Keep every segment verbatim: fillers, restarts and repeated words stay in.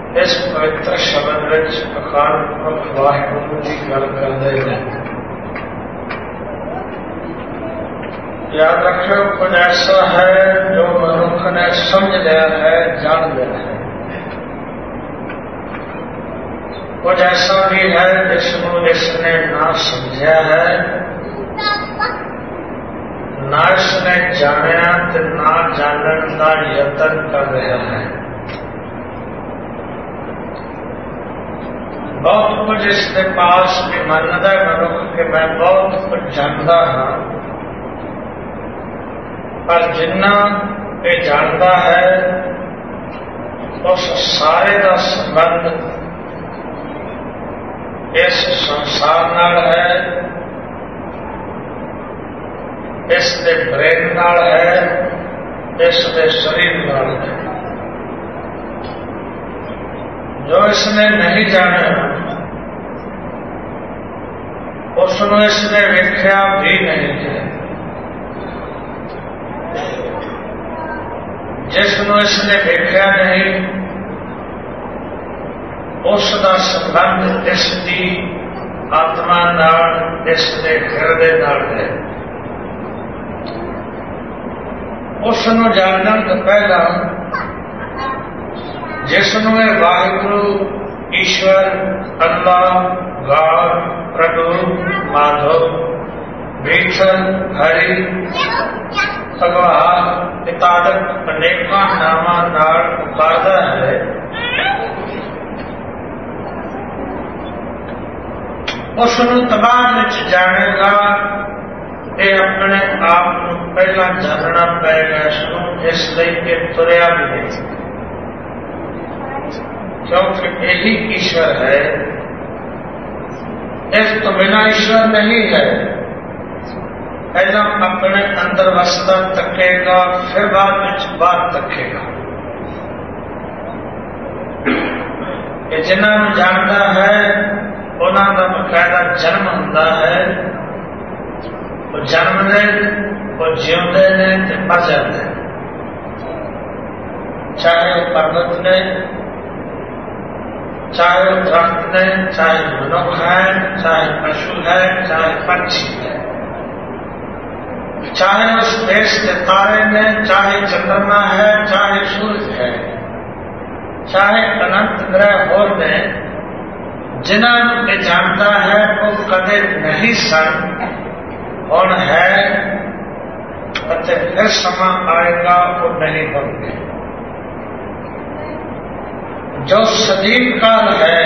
इस पवित्र शब्द विच अकाल पुरख वाहिगुरू की गल करते हैं। याद रखो, कुछ ऐसा है जो मनुख ने समझ लिया है, जान लिया है। कुछ ऐसा भी है जिसको इसने ना समझा है, ना इसने जानिया ते ना जानने का यत्न कर रहा है। बहुत कुछ इसके पास भी मानता है मनुख कि मैं बहुत कुछ जानता हाँ, पर जिन्ना ये जानता है उस सारे का संबंध इस संसार नाल है, इस दे ब्रेन नाल है, इस दे शरीर नाल है। जो इसने नहीं जाना उसको इसने वेख्या भी नहीं है। जिसनों इसने वेख्या नहीं उसका संबंध इसकी आत्मा नाल, इसके हृदय नाल है। उसनों जानने तो पहला जिसनों वाहिगुरु, ईश्वर, अल्लाह, गॉड, प्रभु, माधव, विठल, हरि, भगवान पितादक अनेका नामा नाल पुकारदा है, उसनों तबाद विच जानेगा। ये अपने आप को पहला जानना पड़ेगा, इसलिए तुरया भी नहीं, क्योंकि यही ईश्वर है। इस तो बिना ईश्वर नहीं है। पहला अपने अंदर वसता तकेगा, फिर बाद में बात तकेगा। ये जिन्होंने जानता है उन्होंने बकायदा जन्म होता है, वो जन्मते, वो जिउंदे ने ते मर जाते हैं। चाहे वो पर्वत ने, चाहे वो दरख्त ने, चाहे मनुख है, चाहे पशु है, चाहे पक्षी है, चाहे उस देश के तारे ने, चाहे चंद्रमा है, चाहे सूरज है, चाहे अनंत ग्रह और ने, जिन्होंने जानता है वो कदे नहीं सन और है, फिर समा आएगा वो नहीं होंगे। जो सदीव काल है,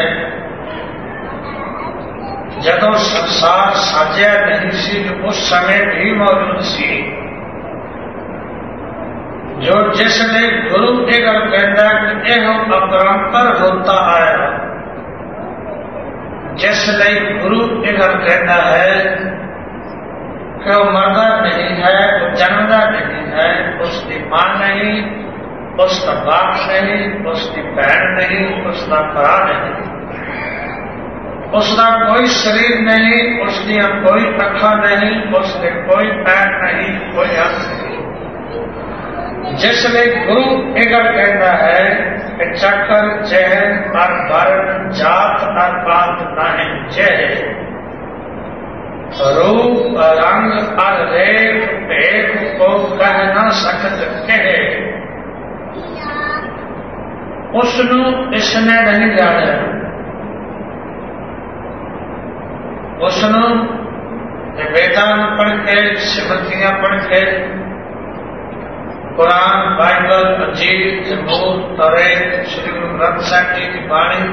जदों संसार साजिया नहीं सी, उस समय भी मौजूद सी। जो जिसने गुरु की गल कहता कि यह अपरंपर होता आया, जिसने गुरु की गल कहता है कि वो मरदा नहीं है, वो जन्मदा नहीं है, उसकी मां नहीं, उसका बाप नहीं, उसकी बहन नहीं, उसका भरा नहीं, उसका कोई शरीर नहीं, उसकी कोई अखा नहीं, उसके कोई पैर नहीं, कोई हाथ नहीं। जिसने गुरु एगल कहता है कि चक्कर चहन और वर्ण जात और पात नहीं जय, रूप रंग और रेख भेद को कह न सकत कहे, उसनु इसने नहीं जाना। उसनु वेदान पढ़ के, स्मृतियां पढ़ के, कुरान, बाइबल, अंजील, जबूर, तौरात, श्री गुरु ग्रंथ साहिब जी की वाणी,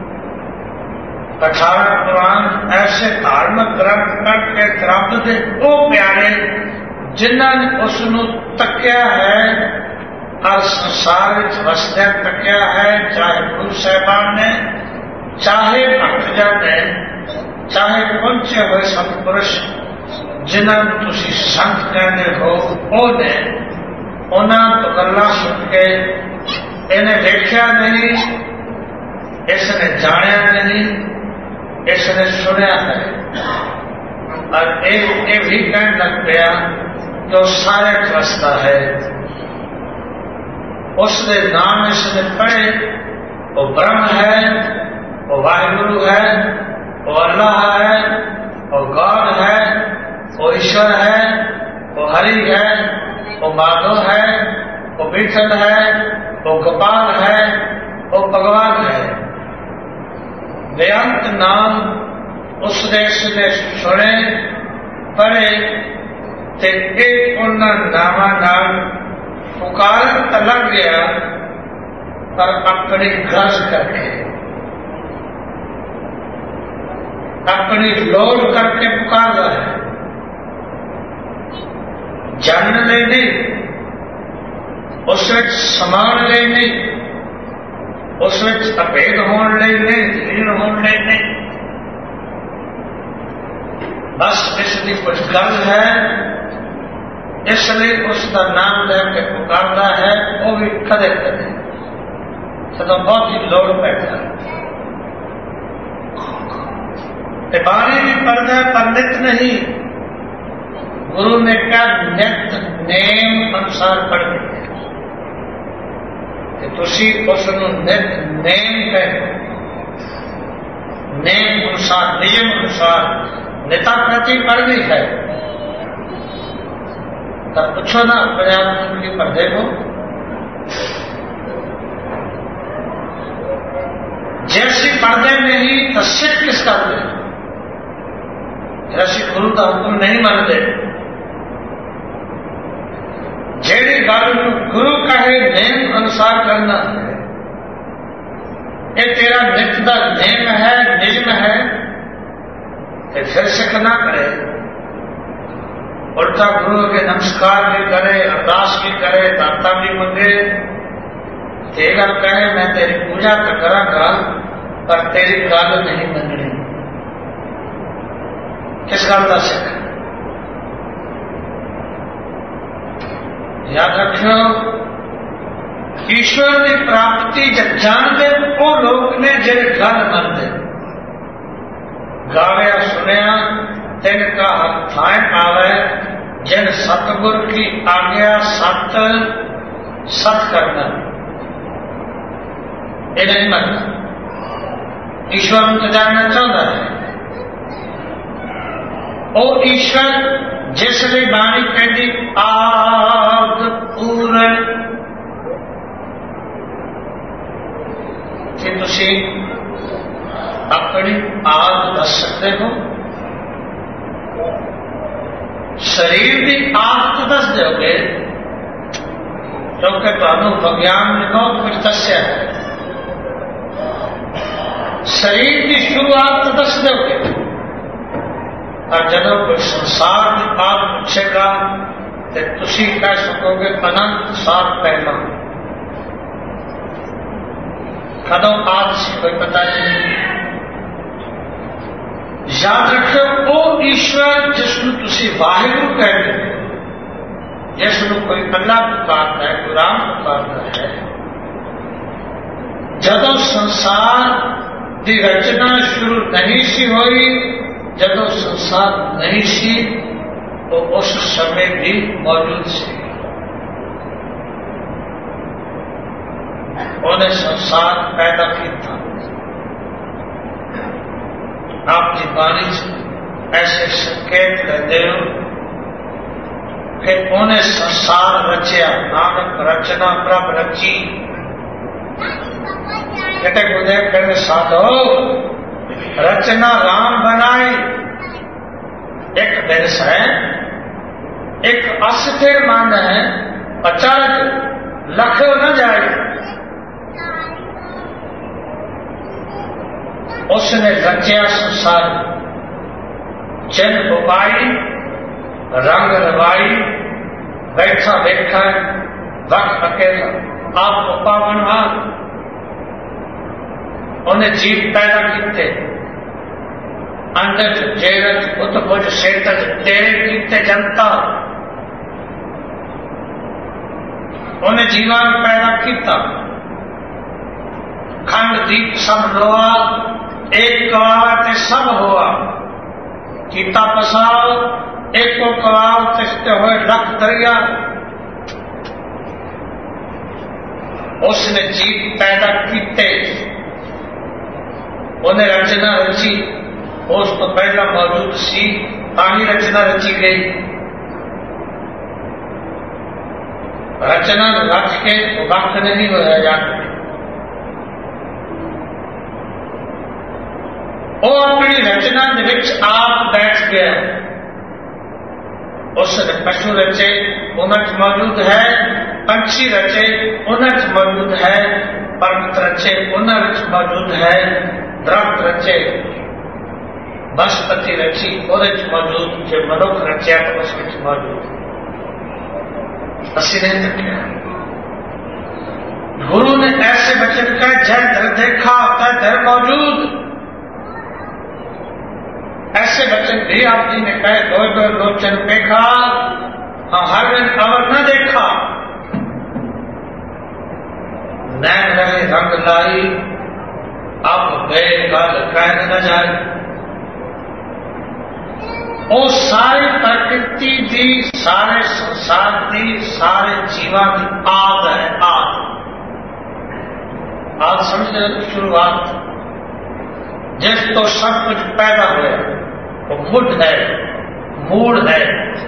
अठारह कुरान, ऐसे धार्मिक ग्रंथ पढ़ के रब दे वो प्यारे जिन्होंने उसनु तकिया है और संसार वसद्या तकिया है, चाहे गुरु साहिबान ने, चाहे भक्तजन ने, चाहे पहुंचे हुए सतपुरुष जिन्होंने तुसी संत कहते हो, वो ने उन्होंने तो गल्लां सुन के इन्हें देखा नहीं, इसने जानिया नहीं, इसने सुनिया है। और एक ये भी कहने लग गया जो सारे वसता है, उसने नाम इसने पढ़े वो ब्रह्म है, वो वाहिगुरु है, वो अल्लाह है, वो गॉड है, वो ईश्वर है, वो हरि है, वो माधव है, वो विठल है, वो गोपाल है, वो भगवान है। बेअंत नाम उस देश ने सुने पढ़े ते एक उन्हें नामा नाम पुकार तो लग गया, पर अपनी गरज करके, अपनी लोड़ करके पुकार रहा है। जानने ले नहीं, उस समान ले नहीं, उस अभेद होने ले नहीं, लीन होने ले नहीं, बस इसकी कुछ गल है, इसलिए उसका नाम लेके पुकारता है। वो भी कदे कदे तो बहुत ही लोड़ बैठा बाणी भी पढ़ता है, पर नित नहीं। गुरु ने क्या नित नेम अनुसार पढ़ कि तुसी उसनु नित नेम कहो, नेम अनुसार, नियम अनुसार, नेता प्रति पढ़नी है। तब पूछो ना अपने आप उनकी पढ़े को, जैसी पढ़ने में ही तस्वीर किस करते हैं, जैसी गुरु का हुक्म नहीं मानते। जेड़ी गल गुरु कहे नेम अनुसार करना है, ये तेरा नित्य का नेम है, नियम है, तो फिर सिख ना करे, उल्टा गुरु के नमस्कार भी करे, अरदास भी करे, दाता भी मंगे, ते गल कहे मैं तेरी पूजा तो करांगा, पर तेरी गल नहीं मननी। किस गल का सिख? याद रखियो, ईश्वर की प्राप्ति जब जानते वो लोग ने जिन गल मनते, गावया सुनिया तिनका हथाएं आवे, जिन सतगुर की आज्ञा सत सत करना, ये नहीं मनता। ईश्वर को जानना चाहता है, ओ ईश्वर जिसने बाणी कहती आद पूर्ण, कि तुसी अपनी आद दस सकते हो, शरीर की आद तो दस दोगे, क्योंकि तुहानू विज्ञान ने बहुत कुछ दस्या है। शरीर की शुरुआत तो दस दोगे, और जब कोई संसार की बात पूछेगा तो तुसी कह सकोगे अनंत साल पहला। कदों आज से कोई पता नहीं। याद रखो, वो ईश्वर जिसनु तुसी वाहिगुरु कहते हो, जिसनु कोई अल्लाह पुकारता है, कोई राम पुकारता है, जदों संसार की रचना शुरू नहीं सी हुई, जदों संसार नहीं सी, तो उस समय भी मौजूद सी। उन्हें संसार पैदा किया। आपकी बाणी ऐसे संकेत लेते हो कि उन्हें संसार रचिया, नानक रचना प्रभ रची। कहते गुरुदेव कहते साधो, रचना राम बनाई, एक दिन है, एक अस्थिर मन है, अचानक लखो न जाए। उसने रचिया संसार, जिन बुबाई, रंग रवाई, बैठा बैठा वक्त अकेला, आप उपा बनवा, उन्हें जीव पैदा किए, अंडज जेरज उत्भुज सेतज तेरे किते जनता, उन्हें जीवन पैदा किया। खंड दीप सब लोआ, एक कवाव ते सब हुआ, कीता पसाव एक को कवाव तिसते हुए लख दरिया। उसने जीव पैदा कीते, उन्हें रचना रची, उस तो पहला मौजूद सी, ताही रचना रची गई। रचना रच के वक्त नहीं होया जाता, वो अपनी रचना के आप बैठ गया। उसने पशु रचे, उन्हें मौजूद है, पंछी रचे, उन्हें मौजूद है, पर्वत रचे, उन्हें मौजूद है, दरख्त रचे, वनस्पति रची, उन्हें मौजूद, जो मनुख रचा तो उसमें मौजूद। असी नहीं रखे। गुरु ने ऐसे वचन का जय दर देखा होता है, दर मौजूद। ऐसे वचन भी आप जी ने कहे, दो दो लोचन देखा, हाँ हर दिन अवर न देखा, नैन रहे रंग लाई, अब गए गल कह न जाए। वो सारी प्रकृति दी, सारे संसार दी, सारे जीवा की आद है, आद। आद समझ शुरुआत, जिस तो सब कुछ पैदा हुआ, वो मुड है, मूड है।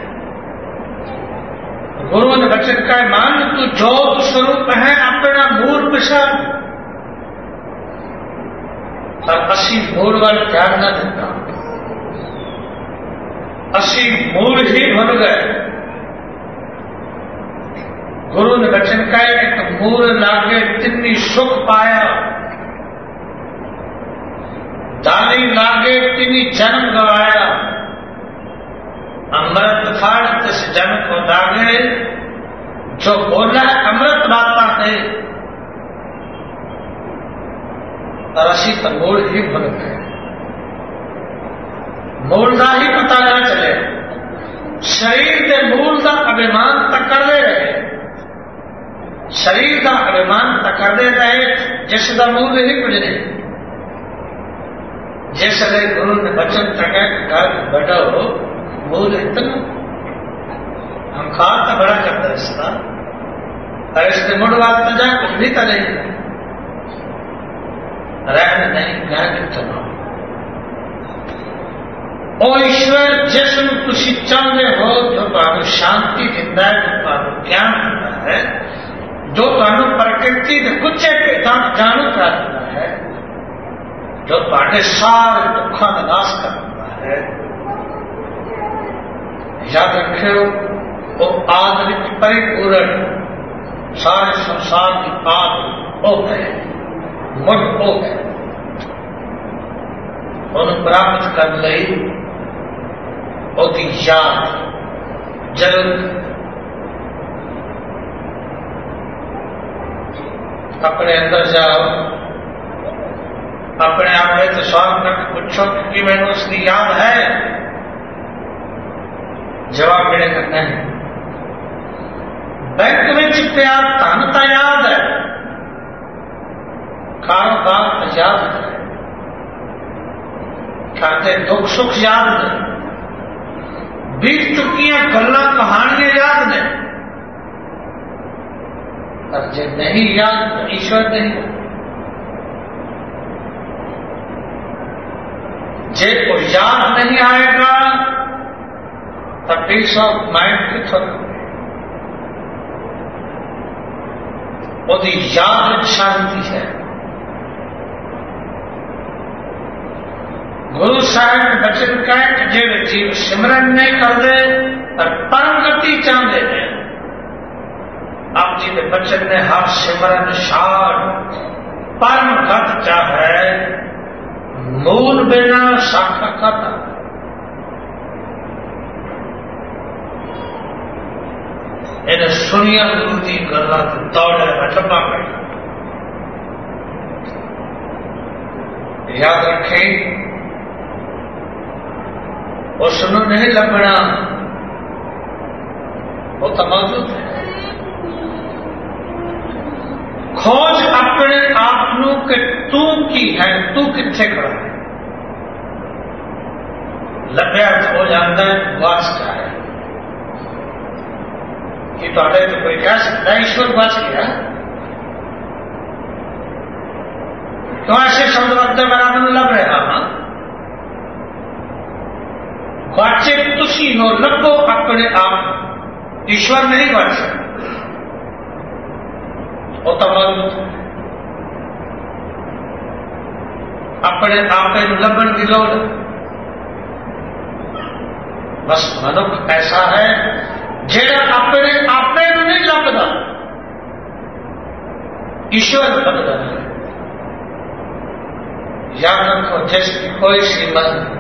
गुरु ने वचन का मान, तू जोत स्वरूप है अपना मूल विषय, और असी मूल वाल ध्यान न देता, असी मूल ही भूल गए। गुरु ने वचन का एक मूल लागे तिन्नी सुख पाया, दानी लागे तिनी जन्म गवाया। अमृत फाड़ तिस जन्म को दागे, जो बोला अमृत बाता है, और असी तो मूल ही भूल गए। मूल का ही पता न चले, शरीर के मूल का अभिमान तक करते रहे, शरीर का अभिमान तक करते रहे, जिसका मूल ही कुछ नहीं। जिसने गुरु ने वचन तक घर बढ़ो, मूल इतना हम खा तो बड़ा करते इसका, और इसके मुड़ बात तो जाए कुछ भी तो नहीं रहने नहीं गए कितना। ओ ईश्वर, जिसमें तुसी चाहते हो, जो तुम शांति दिता है, जो तुम ज्ञान दिता है, जो तुम प्रकृति के कुचे पेटा जाणु करता है, जो तुम्हारे सारे दुखों का नाश करता है, याद रखियो वो आदरिक परिपूर्ण सारे संसार की आग हो गए, मुझ हो गए। उन्हें प्राप्त कर ली ओदी याद जरूर अपने अंदर जाओ, अपने आप में तो सवाल करके पूछो कि मैंने उसकी याद है, जवाब मिलेगा नहीं। बैंक में चिट्ठिया धन तो याद है, कारोबार तो याद है, खाते दुख सुख याद है, बीत चुकियां गल्ला कहानियां याद ने, और जो नहीं याद तो ईश्वर नहीं। जे को याद नहीं आएगा तो पीस ऑफ माइंड कितों, ओदी याद शांति है। गुरु साहब ने वचन कहा कि जे जीव सिमरन नहीं करते और परम गति चाहते हैं, आप जी के वचन ने हर सिमरन शान परम गत चाहे, मूल बिना शाखा खाता। इन्हें सुनिया गुरु की गल्ला दौड़े बचपा कर याद रखें, उसनों नहीं लगना, वो तो मौजूद है। खोज अपने आप नू कि तू की है, तू किथे खड़ा है, लभ्या हो जाता है बच जाए कि तो कोई कह सकता ईश्वर बच गया, क्यों ऐसे शब्द वरते बराबर लग रहा हाँ वाचे तुसी नो लगो अपने आप ईश्वर नहीं बच सकता वो तो अपने आप लभन की लोड़ बस मनुख ऐसा है जेड़ा अपने आप नहीं लभदा ईश्वर लभदा है। याद रखो जिसकी कोई सीमा नहीं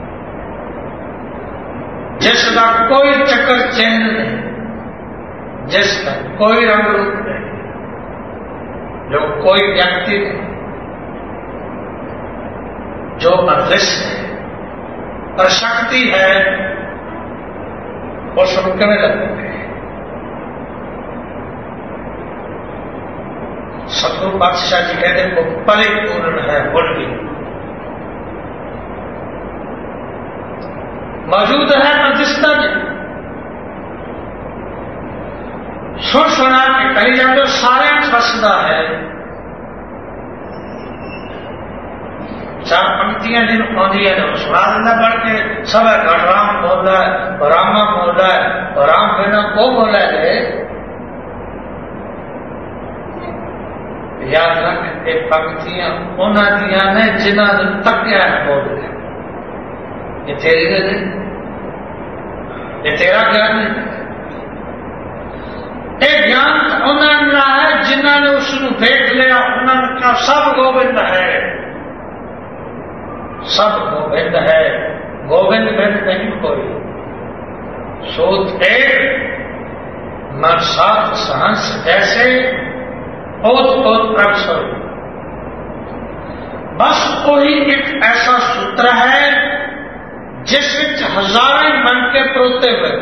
जिसका कोई चक्कर चैन नहीं जिसका कोई रंग रूप नहीं जो कोई व्यक्ति नहीं जो अदृश्य है और शक्ति है वो सुनकने लगते हैं। सतगुरु पातशाह जी कहते वो परिपूर्ण है होली मौजूद है पर दिसता नहीं सुन सुना के कही जाते सारे फसदा है। चार पंक्तियां जिन आदि है सुना देना पढ़ के सब है राम बोल रहा है रामा बोल रहा है और राम बिना को बोला है। याद रख ये पंक्तियां उन्होंने ने जिन्होंने तकिया है बोल रहे ये तेरी नहीं ये तेरा ज्ञान नहीं ये ज्ञान उन्होंने है जिन्होंने उसको देख लिया उन्होंने कहा सब गोविंद है सब गोविंद है गोविंद बिन नहीं कोई सोत एक मन सात सहंस जैसे ओत ओत प्रभु बस कोई एक ऐसा सूत्र है जिस विच हजारों मन के परोते हुए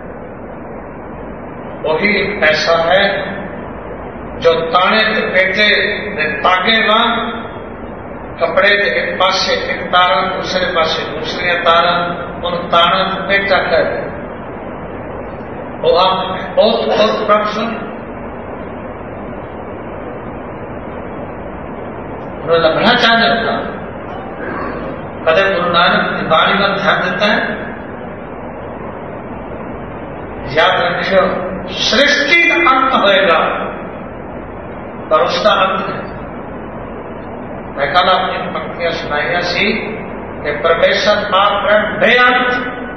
वही एक ऐसा है जो ताने के पेटे ने तागे वांग कपड़े के एक पासे एक तारा दूसरे पासे दूसरी तारा उन तारा को पेटा कर वो आप ओत ओत प्रभु उन्होंने बड़ा चाहते था कदे गुरु नानक की वाणी पर ध्यान देता है। याद रखियो सृष्टि का अंत होएगा पर उसका अंत है। मैं कल अपनी पंक्तियां सुनाइया सी कि परमेश्वर आप बेअंत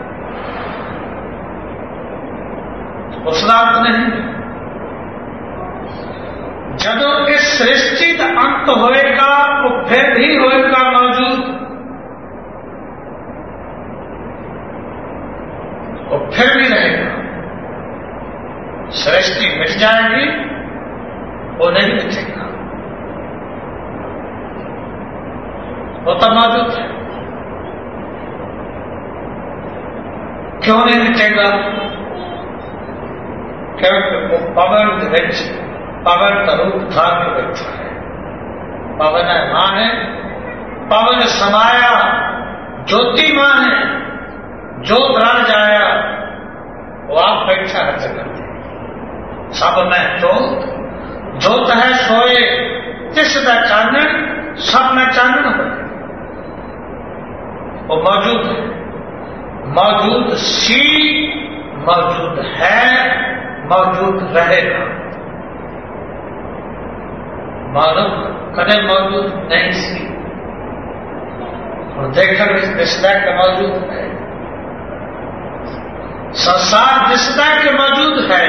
उसका अंत नहीं जदों इस सृष्टि का अंत होएगा वो फिर भी होएगा मौजूद वो फिर भी रहेगा। सृष्टि मिट जाएगी वो नहीं मिटेगा वो तो मौजूद है। क्यों नहीं मिटेगा क्योंकि वो पवन विच पवन का रूप धार के बैठा है। पवन है मां है पवन समाया ज्योति मां है ज्योत राज आया वो आप बैठा है जगत सब में ज्योत ज्योत है सोए जिस दा चानन सब में चानन हो वो मौजूद है मौजूद सी मौजूद है मौजूद रहेगा। मानव कदे मौजूद नहीं सी और देखकर दिसदा के मौजूद है संसार दिसदा के मौजूद है।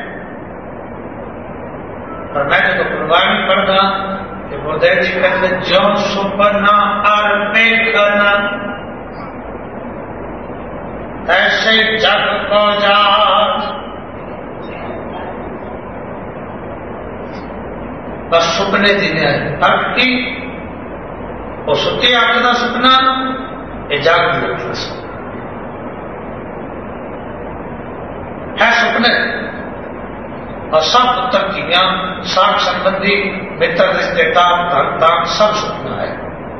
और मैं तो कुर्बानी पढ़ना कि गुरुदेव जी कहते जो सुपना और देखना ऐसे जग को जात बस सुपने दिन भक्ति वो सुती आंख का सुपना ये जागती आंख का सुपना है सुपने और सब पुत्र की ज्ञान साख संबंधी मित्र रिश्तेदार धनदान सब सुपना है।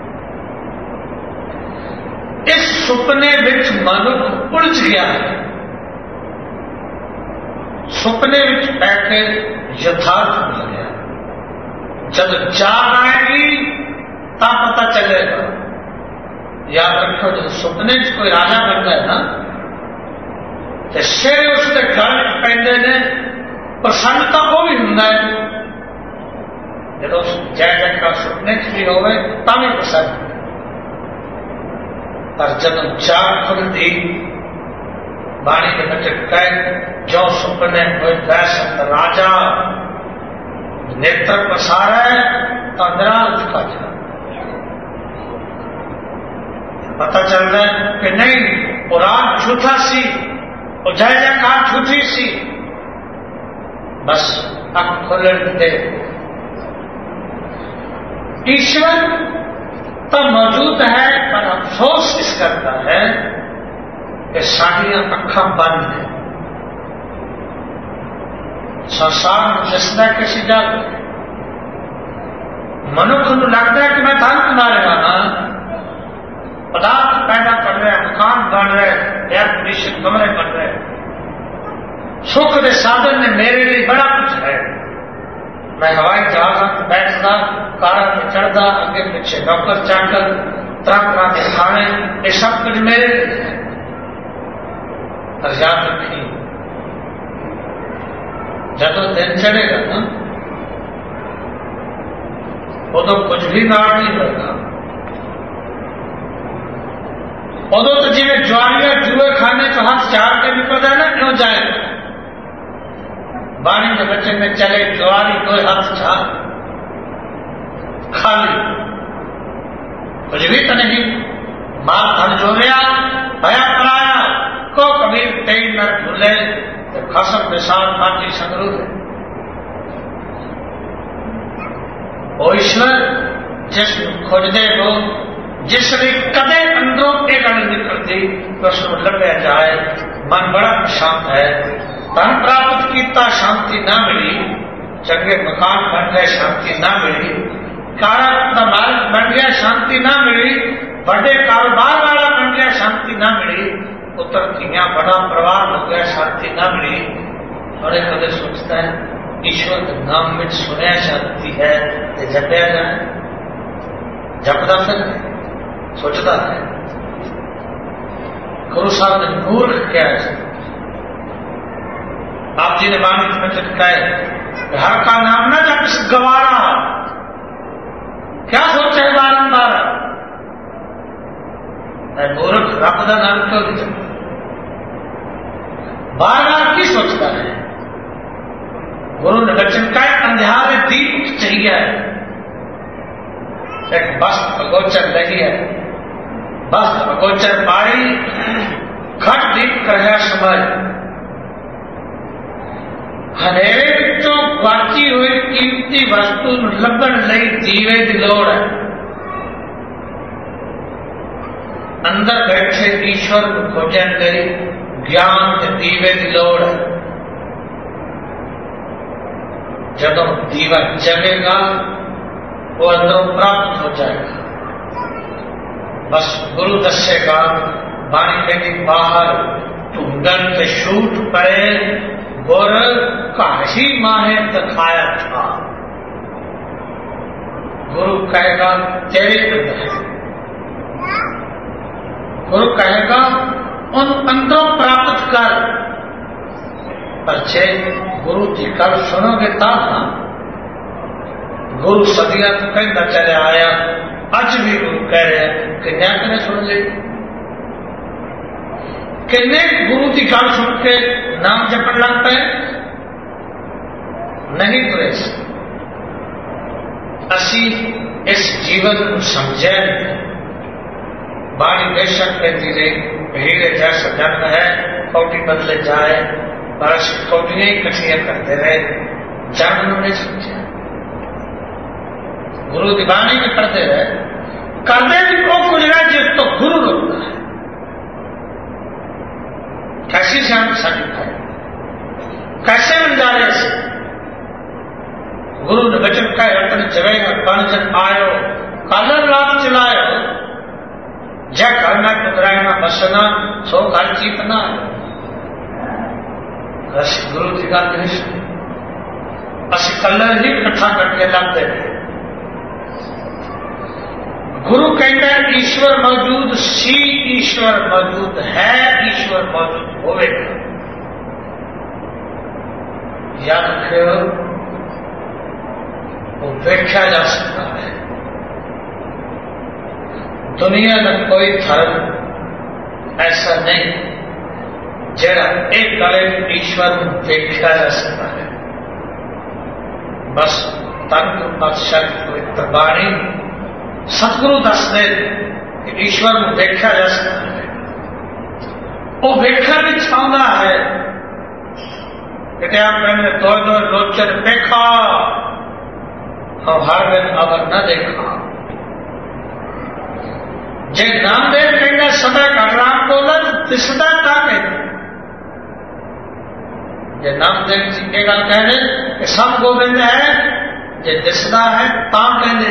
इस सुपने विच मनुख उलझ गया है सुपने विच बैठे यथार्थ मिल गया जब जाग आएगी ता पता चलेगा। याद रखो, जो सुपने च कोई राजा बनता है ना, तो शेर उसके घर पैंदे ने प्रसन्नता को भी होंगे, जो जय जय का सुपने च भी होवे ता भी प्रसन्न। पर जब जाग खुलती बाणी के बचत कह जो सुपने कोई दहशत राजा नेत्र पसारे तो निराल झुका जा। पता चल रहा है कि नहीं, पुराण झूठा सी और जय जयकार झूठी सी। बस अब खोले दे। ईश्वर तो मौजूद है, पर अफसोस इस करता है कि साड़ियां अखा बंद है। संसार में जिसने किसी जाग मनुख को लगता है कि मैं धन कमा रहा हाँ, पदार्थ पैदा कर रहे, मकान बन रहे, एयर कंडीशन कमरे बन रहे, सुख के साधन ने मेरे लिए बड़ा कुछ है। मैं हवाई जहाज में बैठता, कारा में चढ़ता, आगे पीछे नौकर चाकर, तरह तरह के खाने, ये सब कुछ मेरे लिए है। और याद रखिए, जब दिन चढ़ेगा ना, वो तो कुछ भी नाड़ नहीं होगा। उदो तो जिम्मे ज्वारिया जुए खाने को हाथ चार के भी पता है ना क्यों जाएगा। बाणी के बच्चे में चले ज्वारी कोई हाथ चार खाली, कुछ भी तो नहीं। माल धन जोरिया भया पराया को कबीर तेई न भूले, तो खसम विशाल पार्टी संगरूर है। ओ ईश्वर जिस खोजदे को जिसने कदे अंदरों के गण निकलती तो उसको लगे जाए, मन बड़ा शांत है। धन प्राप्त किया शांति ना मिली, चंगे मकान बन गए शांति ना मिली, कारा मालिक बन गया शांति ना मिली, बड़े कारोबार वाला बन गया शांति ना मिली, पुत्र किया बड़ा परिवार हो गया शांति ना मिली। बड़े कदे सोचता है ईश्वर के नाम में सुने शांति है, जपया जाए, जपदा फिर सोचता है। गुरु साहब ने मूर्ख क्या है, आप जी ने बाणी में चिटकाए हर का नाम ना जब इस गवारा, क्या सोचा है बारंबार, मूर्ख रब का नाम क्यों नहीं जपता, बार बार की सोचता है। गुरु ने वचन का अंधियारे दीप चाहिए, एक वस्त्र अगोचर नहीं है, वस्त्र अगोचर पाई घट दीप कर समझ। हरेक तो बाची हुई कीमती वस्तु लभण लई दीवे की लोड़ है। अंदर बैठे ईश्वर को खोजन लई ज्ञान के दीवे की लोड़ है। जब दीवा जगेगा वो अंदर प्राप्त हो जाएगा। बस गुरु दसेगा बाणी के बाहर ढूंढन के शूट पड़े गुर काशी माहे दिखाया था। गुरु कहेगा तेरे अंदर है, गुरु कहेगा उन अंदरों प्राप्त कर। अच्छे गुरु जी कल सुनोगे तब ना, गुरु सदिया तो कहता चले आया, अज भी गुरु कह रहे हैं कि न्या कने सुन ले, किन्ने गुरु की गल सुन के नाम जपन लग पे नहीं तुरे। असी इस जीवन को समझे, बाणी बेशक कहती रही हीरे जैसा जन्म है, कौटी बदले जाए, पर कौटियां ही कठिया करते रहे, जन्म नहीं समझे। गुरु की बाणी में पढ़ते रहे, करते भी को गुजरा जिस तो गुरु रोकता है। कैसी शांति साझी कैसे बंजारे से गुरु ने वचन का रतन जवेगा कणजन आयो, कालर रात चलायो, जय करना कुदरायना बसना सो घर चीतना। गुरु की गल नहीं सुनी, असि कलर ही इकट्ठा करके लाते रहे। गुरु कहता है ईश्वर मौजूद सी, ईश्वर मौजूद है, ईश्वर मौजूद होवेगा। याद रखियो, वो देखा जा सकता है। दुनिया में कोई धर्म ऐसा नहीं जरा एक गले ईश्वर देखा जा सकता है। बस तंत्र पक्षक पवित्रवाणी सतगुरु दस दे कि ईश्वर को देखा जा सकता है। वो देखा भी चाहता है कि आप कहने दो दो लोचन देखा और हर दिन अगर न देखा। जे नामदेव कहना समय का राम बोलन दिसदा का कहते जे नामदेव जी के गल कहने कि सब गोबिंद है, जे दिसदा है ता कहते।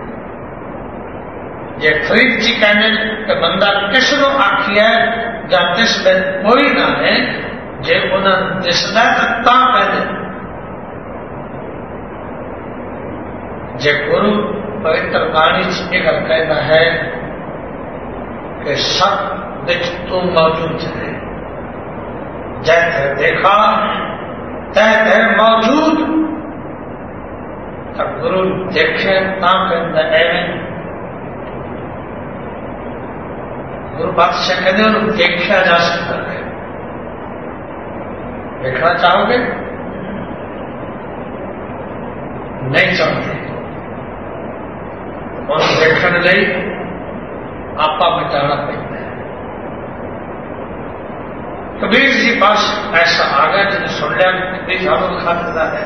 जे फरीद जी कहने कि बंदा किसनो आखिया या तिस में कोई ना है, जे उन्हें दिसदा ता कहते। जे गुरु पवित्र वाणी जी गल कहना है कि सब विच तू मौजूद है, जैसे देखा तैसे मौजूद। तब गुरु देखे ता कहता एवं गुरु बादशाह कहते हैं देखा जा सकता है। देखना चाहोगे? नहीं चाहते और देखने ਲਈ आपा मिटाना पड़ता है। कबीर जी पास ऐसा आ गया जिन्हें सुन लिया कबीर साहब दिखा देता है।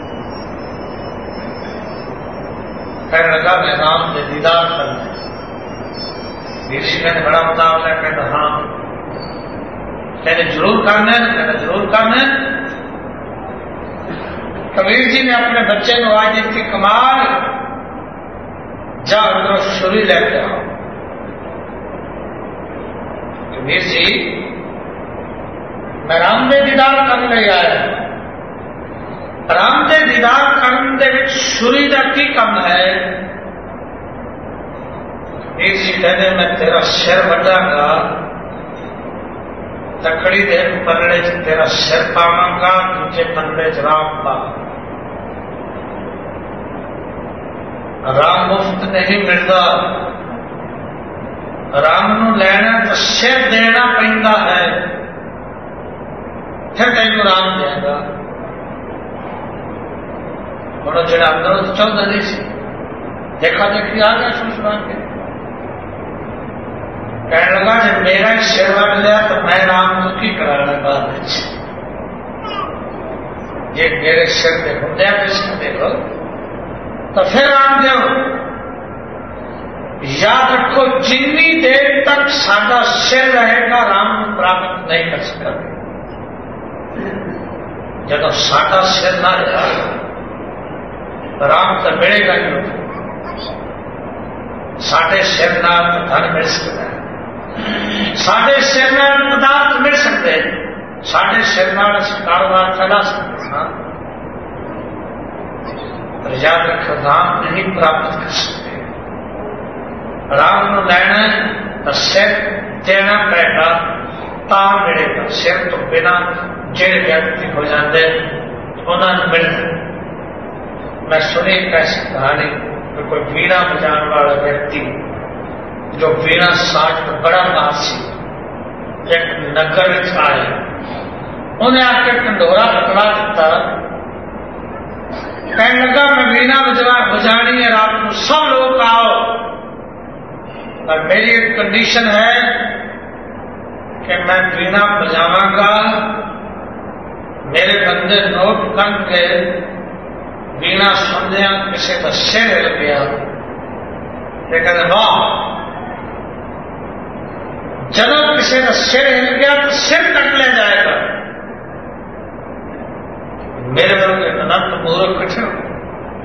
कहने लगा मैं राम के दीदार करना है। वीर जी कहने बड़ा मुताब है, कहते हाँ। कहते जरूर करना है, कहते जरूर करना है। कबीर जी ने अपने बच्चे को आज दी थी कमाल, जा अंदर छुरी लेके आओ। कबीर जी मैं राम दे दीदार करने ले आया। राम दे दीदार करने दे छुरी का की कम है? कबीर जी कहते मैं तेरा सिर वड्डांगा, तकड़ी दे पलड़े च तेरा सिर पावांगा, दूजे पलड़े च राम पा। राम मुफ्त नहीं मिलता, राम नू लैना तो सिर देना पैंदा है, फिर तेन राम देगा। और जो अंदरों तो चाहता नहीं सी, देखा देखी आ गया सोच मान के। कहने लगा जब मेरा ही सिर वट लिया तो मैं राम को की कराना बाद में। ये मेरे सिर पे होंगे किसको देखो तो फिर राम देव। याद रखो जितनी देर तक सादा सिर रहेगा राम को प्राप्त नहीं कर सकता। जब सादा सिर ना रहा राम तो मिलेगा ही नहीं। साढ़े सिर नाल धन मिल सकता है, साढ़े सिर नाल पदार्थ मिल सकते हैं, साढ़े सिर नाल कारोबार चला सकते हैं। पर याद रखो राम नहीं प्राप्त कर सकते। राम को लेना तो सिर देना पड़ेगा ता मिलेगा। सिर तो बिना जेल व्यक्ति हो जाते उन्होंने मिलता। मैं सुनी कैसी कहानी कि कोई वीणा बजाने वाला व्यक्ति जो वीणा साज में बड़ा मासी एक नगर आए, उन्हें आके कंडोरा पकड़ा दिता। कहने लगा मैं वीणा बजा बजानी है, रात को सब लोग आओ, और मेरी एक कंडीशन है कि मैं वीणा बजावांगा, मेरे बंदे नोट करके वीणा सुनदिया किसी का सिर हिल गया। कहते वाह, जब किसी का सिर हिल गया तो सिर कट लिया जाएगा। मेरे वर्ग अनंत मूर्ख कट्ठे हो गए,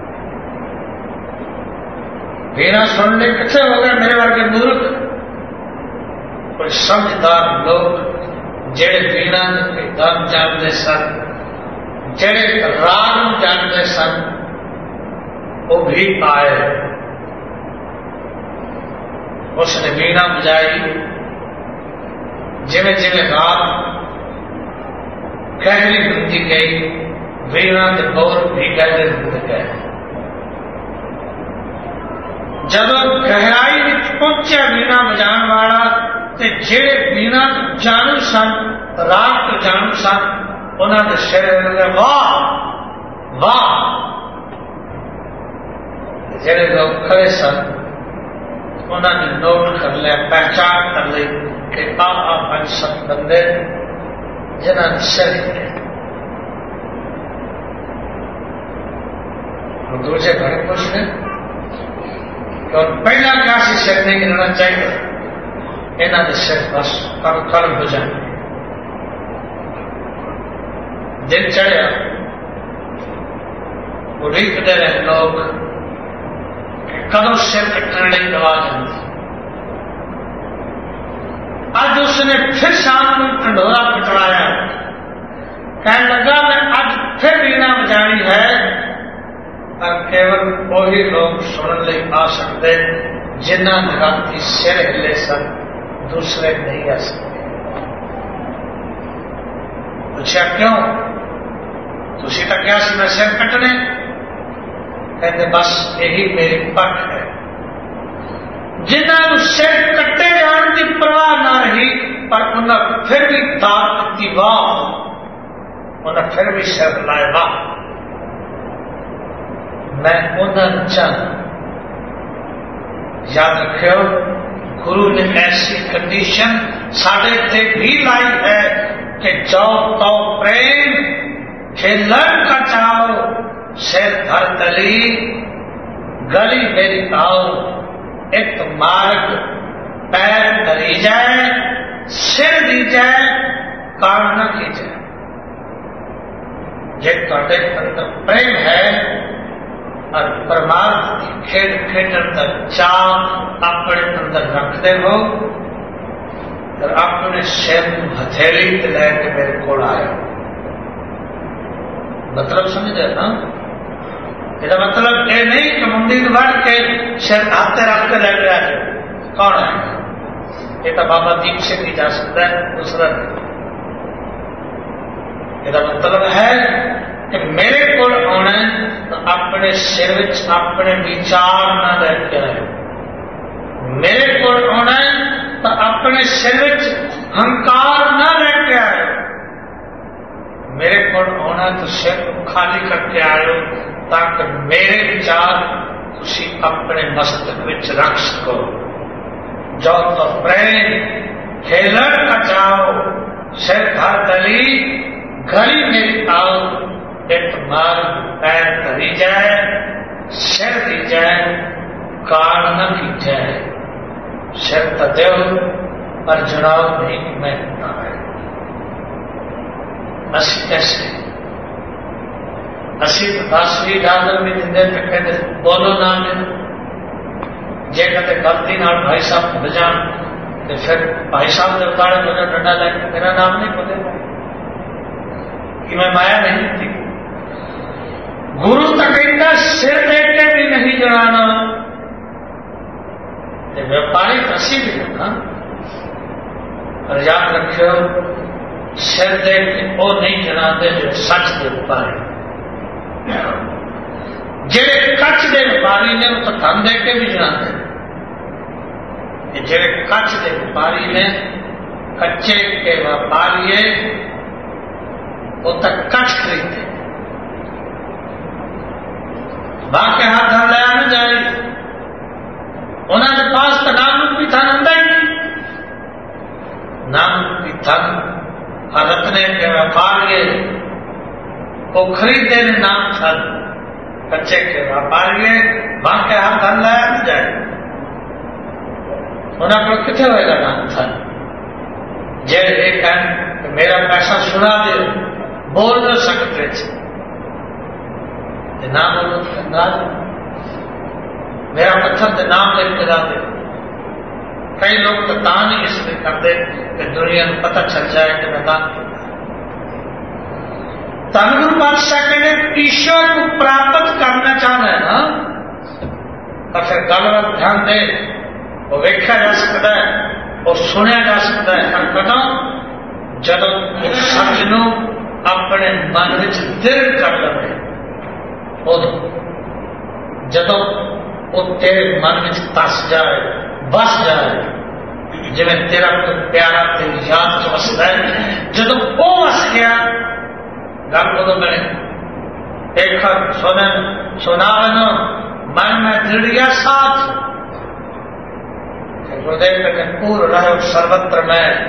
वीणा सुनने कट्ठे हो गए मेरे वर्ग मूर्ख। कोई समझदार लोग जेड़े वीणा के दम जानते सन, जेड़े राग जानते सन, वो भी आए। उसने वीणा बजाई। जिमें जिमें रात गहरी होती गई, वीणा के बोल भी गहरे होते गए। जब गहराई में पहुंचा वीणा बजाने वाला, तो जेड़े वीणा जानू सन, रात को जानू सन, उन्होंने सिर लगे वाह वाह। जेड़े लोग खड़े सन उन्होंने नोट कर लिया, पहचान कर ली कि आ आ पंज सत बंदे जिन्होंने सिर हिले। दूसरे बड़े खुश ने कि पहला क्या से सिर नहीं गिरना चाहिए, इन्होंने सिर बस कल कल हो जाए। दिन चढ़िया, उड़ीकते रहे लोग कदों सिर कटने की आवाज आती। आज उसने फिर शाम को ढंडोरा पटवाया, कहने लगा मैं आज फिर वीणा बजानी है, पर केवल वही लोग सुनने लिए आ सकते जिन्होंने राती सिर हिले सन, दूसरे नहीं आ सकते। पूछा क्यों? तुसी तो क्या सी मैं सिर कटने? कहते बस यही मेरी पट है। जिन्होंने सिर कट्टे जाने की परवाह ना रही, पर उन्हें फिर भी दात की वाह, उन्हें फिर भी सिर लाए वाह। मैं उन्हें चंद याद रखियो, गुरु ने ऐसी कंडीशन साढ़े ते भी लाई है कि जाओ तो प्रेम खेलन का चाहो, सिर धर तली गली मेरी आओ। एक मार्ग पैर धरी जाए, सिर दी जाए, काम न की जाए। जे ਤੁਹਾਡੇ अंदर प्रेम है और परमार्थ की खेड खेडन का चाह अपने अंदर रखते हो, तो अपने सिर हथेली ते लैके मेरे को आए। मतलब समझे ना? इसका मतलब ये नहीं कि मुंडी बढ़ के सिर हाथ रख के लेके आ जाए। कौन है? ये तो बाबा दीप से भी जा सकता है, दूसरा नहीं। इसका मतलब है कि मेरे को आना तो अपने सिर विच अपने विचार न लेके आए। मेरे को आना तो अपने सिर विच हंकार न लेके आए। मेरे को आना तो सिर खाली करके आयो, ताकि मेरे विचार तुसी अपने मस्तक विच रख सको। जो तो प्रेम खेलन का चाहो, सिर धर तली घड़ी मेरी आओ। एक मार्ग पैर धरी जाए, सिर दी जाए, काल न की जाए। सिर तो दो पर जनाब नहीं कि मैं ना है। असी कैसे असी दसवीं डालर भी दिंदे तो कहते बोलो नाम ले। जे कहते गलती नाल भाई साहब भूल जान तो फिर भाई साहब ने उतारे मुझे डंडा लेके मेरा नाम नहीं बोले कि मैं माया नहीं थी। गुरु तक कहता सिर देख के भी नहीं जड़ाना। व्यापारी फंसी भी ना, और याद रखियो सिर देख के वो नहीं जड़ाते जो सच के व्यापारी। जेड़े कच्च के व्यापारी ने वो तो धन दे के भी जड़ाते। जेड़े कच्च के व्यापारी ने, कच्चे के व्यापारी वो तक कच्च खरीदते। बाकी हाथ धन लाया न जाए। उन्होंने पास तो नाम रूपी धन आंदा ही नहीं। नाम रूपी धन रखने के व्यापारी को खरीदे ने नाम धन, कच्चे के व्यापारी बाकी हाथ धन लाया न जाए। उन्होंने को कितने होएगा नाम धन? जे एक मेरा पैसा सुना दे, बोल न सकते नाम मेरा पत्थर के नाम लेके जाते। कई लोग तो दान ही इसलिए करते कि दुनिया को पता चल जाए कि मैं दान करता। धनगुरु पातशाह कहने ईश्वर को प्राप्त करना चाहना है ना, तो फिर गलत ध्यान दे। वो वेख्या जा सकता है, वो सुनिया जा सकता है हर कदम ਜਦੋਂ उस सच ਨੂੰ अपने मन ਵਿੱਚ दृढ़ कर लवे, उदों ਜਦੋਂ ਉਹ तेरे मन ਵਿੱਚ ਧਸ जाए, बस जाए, जिवें तेरा कोई प्यारा तेरी याद च वसदा है, ਜਦੋਂ ਉਹ वस गया गल उदों बने एक सुनन सुनावन मन में दृढ़ गया साथ। गुरुदेव कहते पूर्ण रहे सर्वत्र में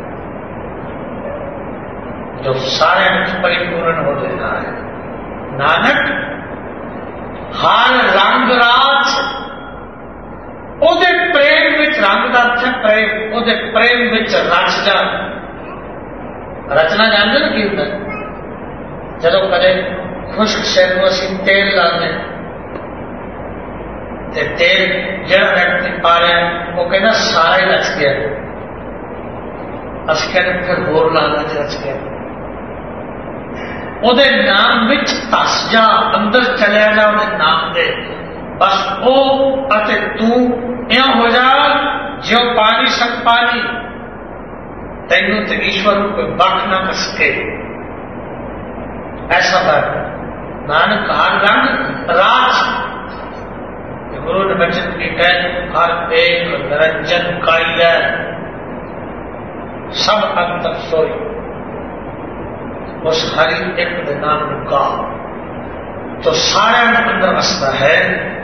जो सारे परिपूर्ण हो देना है। नानक हर रंग राज ओदे प्रेम विच रंग दा अर्थ प्रेम, ओदे प्रेम विच रच जा। रचना जानते ना की होंदा? जदों कदे खुश्क सिर नूं असीं तेल लाने ते तेल जिहड़ा व्यक्ति पा रहा वो कहना सारा ही रच गया, असीं कहते फिर होर लाना च रच गया। ਉਹਦੇ नाम विच धस जा, अंदर चलिया जा ਉਹਦੇ नाम दे, बस ਉਹ ਅਤੇ तू इं हो जा जो पानी संग पानी, तैनू ते ईश्वर को कोई बख ना सके। ऐसा बात नानक हर रंग राज गुरु ने वचन की कह हर एक निरंजन काई है, सब अंतर सोई उस हरि एक नाम का तो सारे अंदर वसता है।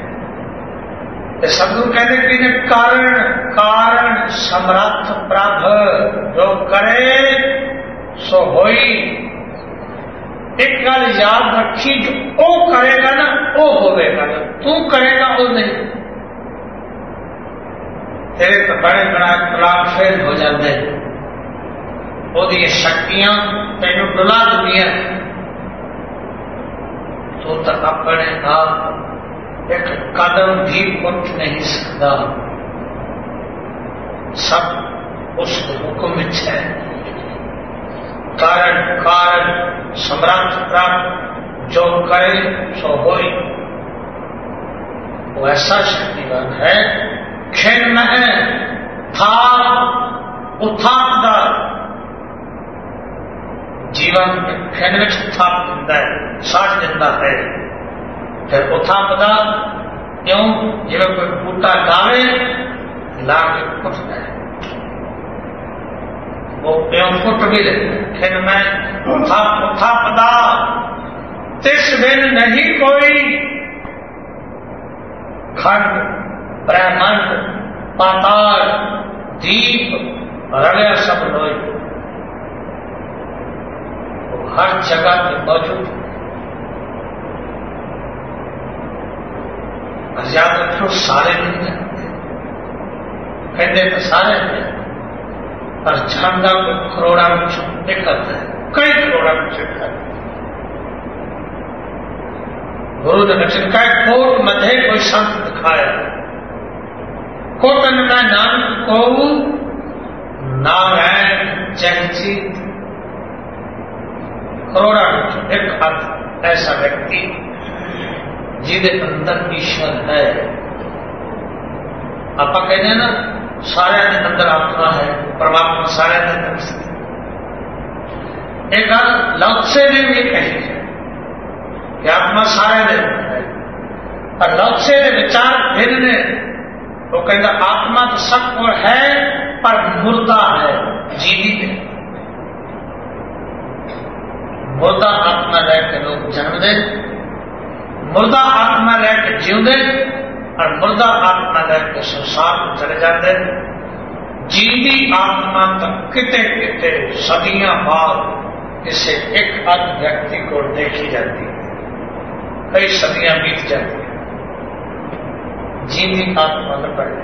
सदगुरु कहते कि कारण कारण समर्थ प्रभ जो करे सो होई। एक गल याद रखी, जो ओ करेगा ना ओ होवेगा, तू करेगा वो नहीं। तेरे तो बड़े बड़ा तलाक फेल हो जाते, ओदी शक्तियां तेनू डुला दिंदियां, तू तो अपने आप एक कदम भी उठ नहीं सकता। सब उस हुक्म विच है। कारण कारण समर्थ प्राप्त जो करे सो होई। वो ऐसा शक्तिवान है, खिन्न है, था उठापदा जीवन खिन विच थाप दिंदा है, साठ दिंदा है। फिर उठापदा क्यों? जिवें कोई बूटा लावे ला के फुटता है, वो क्यों फुट भी लेता है। खिन में उठाप उठापदा तिस बिन नहीं कोई। खंड ब्रह्मांड पाताल दीप रलिया सब लोई, हर जगह पे मौजूद। याद रखो सारे नहीं जानते, कहते तो सारे हैं, पर जानना को करोड़ा में एक करता है, कई करोड़ा में छुटता है। गुरु ने वचन का कोट मध्य कोई संत दिखाया, कोटन का नाम को नारायण जगजीत। करोड़ा एक हाथ ऐसा व्यक्ति जिदे अंदर ईश्वर है। आप कहते हैं ना सारे के अंदर आत्मा है, परमात्मा सारे के अंदर स्थित। एक गल लौत्से ने भी कही है कि आत्मा सारे के अंदर है, पर लौत्से ने विचार भिन्न ने। वो कहता आत्मा तो सब को है पर मुर्दा है, जीवित है। मुर्दा आत्मा लैके लोग जन्म दे, मुर्दा आत्मा लैके जीवते, और मुर्दा आत्मा लैके संसार में चले जाते। जीवी आत्मा तक किते किते सदियां बाद किसी एक अद व्यक्ति को देखी जाती है, कई सदियां बीत जाती है, जीवी आत्मा न पड़े।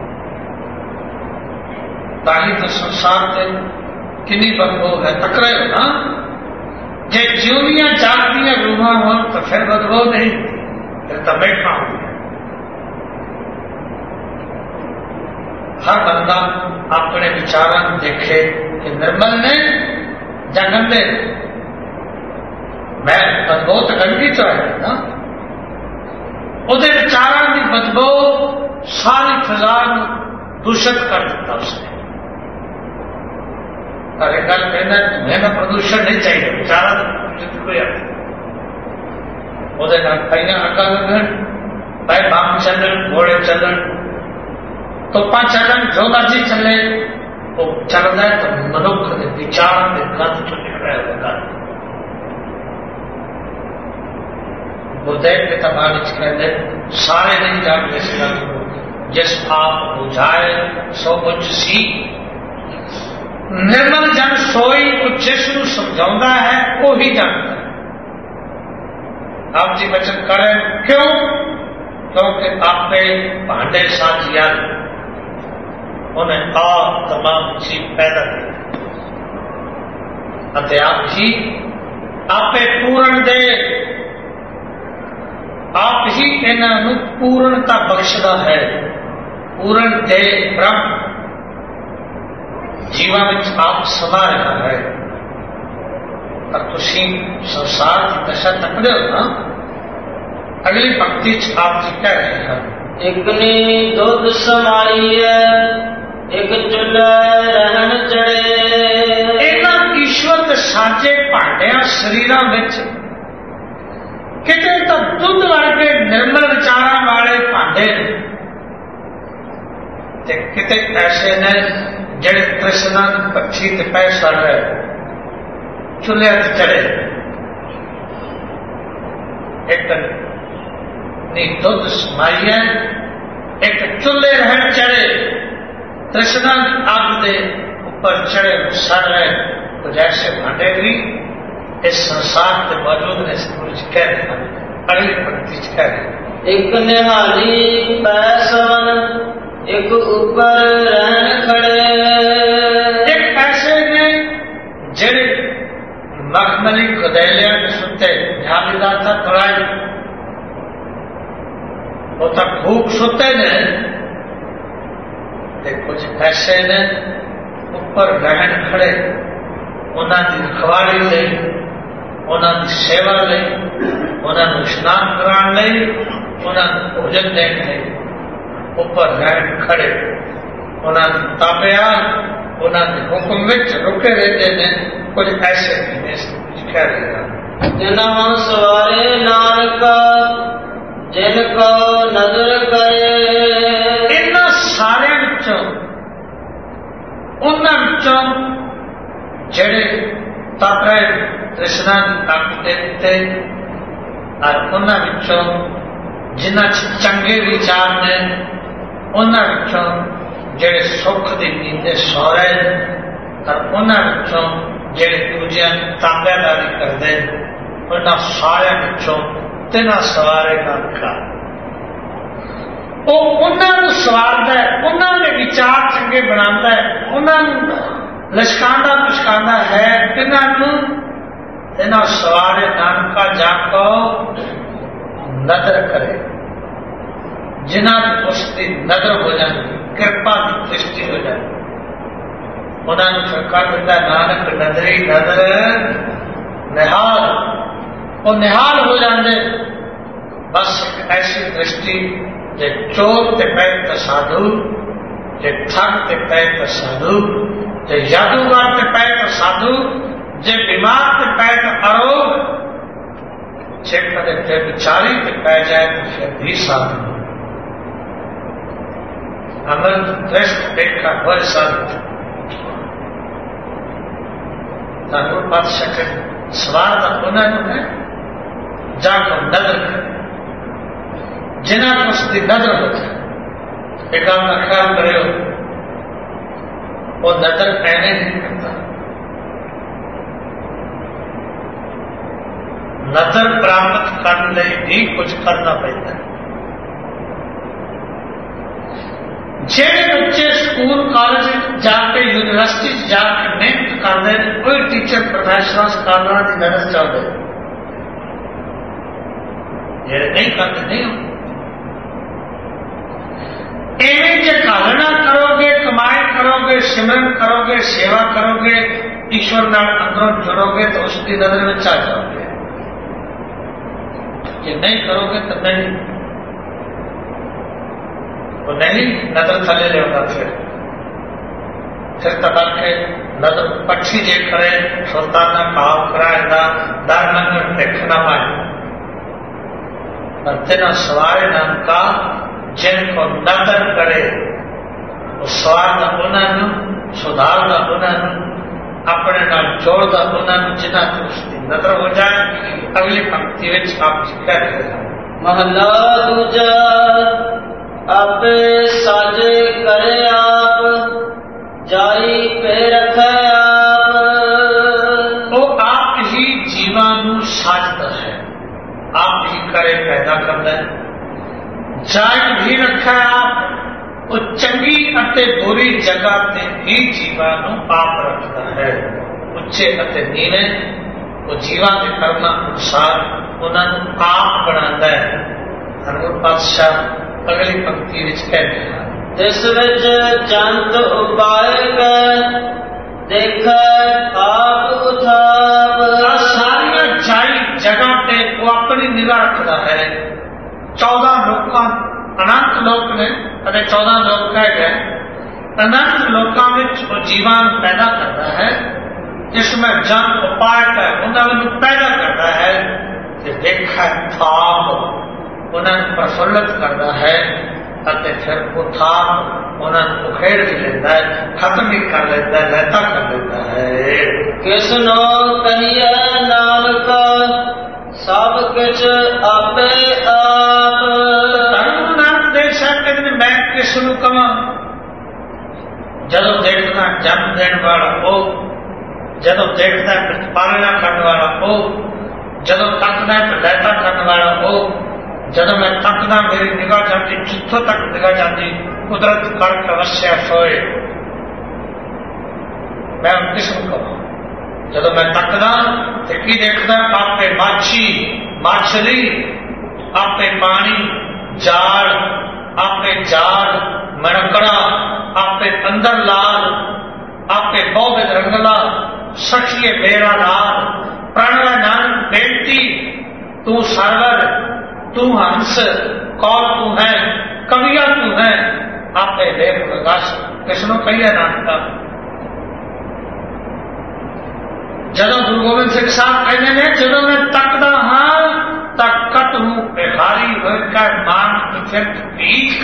ताही तो संसार से किन्नी बदबू है, तकरे हो ना। जे जीवियां जागदियां रूहां हो तो फिर बदबू नहीं, फिर तो बैठना हो। हर बंदा अपने विचारां देखे कि निर्मल ने या गंदे। मैं बदबू तो गंदगी तो है ना, उहदे विचारां की बदबू सारी फिजा दूषित कर दिता उसने। अरे गल कहना तुम्हें ना प्रदूषण नहीं चाहिए, बेचारा तो प्रदूषित कोई वो कईया अगा लगन भाई बाम चलन घोड़े चलन तोपा चलन जो मर्जी चले वो चलता है तो मनुख के विचार के गंद तो निकल रहा है। गुरुदेव के तबाह कहते सारे नहीं जानते सिद्धांत जिस आप बुझाए सो कुछ सी निर्मल जन सोई को जिसनु समझाता है वो ही जानता है। आप जी वचन करें क्यों? क्योंकि आपे भांडे साजिया उन्हें आप तमाम चीज पैदा की आप जी आपे पूर्ण दे आप ही इन्हों पूर्णता बख्शदा है। पूर्ण दे ब्रह्म जीवा में आप समा रहा है पर तुसी संसार की दशा तकदे हो ना। अगली पंक्ति आप जी कह रहे हैं एक ने दुध समाई है एक चुल्हा रहन चढ़े। एक ईश्वर के साजे भांडिया शरीर में किते तो दुध वर्गे निर्मल विचारा वाले भांडे किते ऐसे ने जड़े कृष्ण पक्षी के पै सड़ रहे चूल्हे ते चढ़े। एक नी दुध समाई है एक चूल्हे रहन चढ़े कृष्ण आग दे ऊपर चढ़े सड़ रहे कुछ ऐसे भांडे भी इस संसार के मौजूद ने कुछ कह रहे अगली पंक्ति कह रहे एक निहाली पैसन एक ऊपर रहन खड़े। एक ऐसे ने जिड़े मखमली गदैलिया के सुते झालीदा था तड़ाई वो तक भूख सुते ने कुछ ऐसे ने ऊपर रहन खड़े उन्होंने रखवाली ले उन्होंने सेवा ले उन्होंने स्नान कराने ले उन्होंने भोजन देने ऊपर रहन खड़े उन्होंने तापिया उन्होंने हुक्म विच रुके रहते ने कुछ ऐसे कह रहे जिन्हों सवारे नानका जिनको नजर करे। इन सारे उन्होंने जड़े तापे कृष्णा की ताकत देते और उन्होंने जिन्हें चंगे विचार ने उन्होंने जड़े सुख की नींदे सौ रहे और उन्होंने जड़े दूजिया ताबेदारी करते उन्होंने सारे तिना सवारे का रखा वो उन्होंने सवारता है उन्होंने विचार चंगे बनाता है उन्होंने लश्कांदा पुछकांदा है तिन्हों तिना सवारे नानका जाको नदर करे जिन्होंने उसकी नदर हो जाती कृपा की दृष्टि हो जाती उन्होंने सरकार दिता नानक नदरी नदर निहाल वो निहाल हो जाते बस एक ऐसी दृष्टि जे चोर ते पै तो साधु जे ठग ते पै तो साधु जे जादूगर ते पै तो साधु जे बीमार ते पै तो आरोग जे कदे ते बिचारी ते पै जाए तो फिर भी साधु अमृत दृष्ट देखा वर साधु ठाकुर पातशाह के सवार का उन्होंने जाकर नजर करे जिन्हें उसकी नजर होती एक काम का ख्याल करो वो नजर कहने नहीं करता नजर प्राप्त करने भी कुछ करना पड़ता है। जेड़े बच्चे स्कूल कॉलेज जाके यूनिवर्सिटी जाके मेहनत करते कोई टीचर प्रोफेसर स्कॉलर की मदद चाहते जेड़े नहीं करते नहीं होते एवं जो कालना करोगे कमाई करोगे सिमरन करोगे सेवा करोगे ईश्वर नाल अंदरों जुड़ोगे तो उसकी नजर में आ जाओगे ये नहीं करोगे तो नहीं। वो नहीं नजर थले लिया फिर फिर तक के नजर पक्षी जे करे सुल्ताना भाव कराएगा दर नंगर देखना पाए तेना सवारे नाम का जिनको नजर करे वो सवार का उन्होंने सुधार का उन्होंने अपने नाल जोड़ का उन्होंने जिन्ना उसकी नजर हो जाए अगली पंक्ति में आप कह रहे हैं महला दूजा आपे साजे करे आप जाई पे रखे आप तो आप ही जीवाणु साजता है आप ही करे पैदा करता है जाय भी रखा आप वो चंगी अते बुरी जगह ते ही जीवाणु आप रखता है उच्चे अते नीवे वो जीवा के कर्म अनुसार उन्होंने आप बनाता है हनुमान पातशाह अगली पंक्ति विच कहते हैं जिस विच जंत उपाय देख आप उठाप सारिया जाई जगह ते वो अपनी निगाह रखता है चौदह लोगों अनंत लोक ने अरे चौदह लोग कह गए अनंत लोकों में वो जीवान पैदा करता है जिसमें जन उपाय का उन्होंने पैदा करता है देखा थाप उन्हें प्रफुल्लित करता है अते फिर उठा उन्हें उखेड़ भी लेता है खत्म भी कर लेता है लहता कर लेता है किसनो कहिए नानक सब कुछ आपे आप नानक देख सकते मैं किसनू कमा जदों देखना जन्म देने वाला वो जदों देखता है पालना करने वाला वो जदों तकदा है लहता करने वाला वो जदों मैं तकदा मेरी निगाह जाती जिथों तक निगाह जाती कुदरत कर अवश्य सोए मैं किसनू कमा जदों मैं तकदा तो की देखदा आपे माछी माछली आपे पानी जाड़ आपे जाड़ मरकड़ा आपे अंदर लाल आपे बहु रंगला सखिए बेरा लाल प्रणव नानक बेटी तू सरवर तू हंस कौर तू है कविया तू है आपे लेख प्रकाश किसनों कहिए नानका जदों गुरु गोबिंद सिंह साहब कहते हैं जदों मैं तकदा हाँ तकत हूं भिखारी होकर मान फिर भीख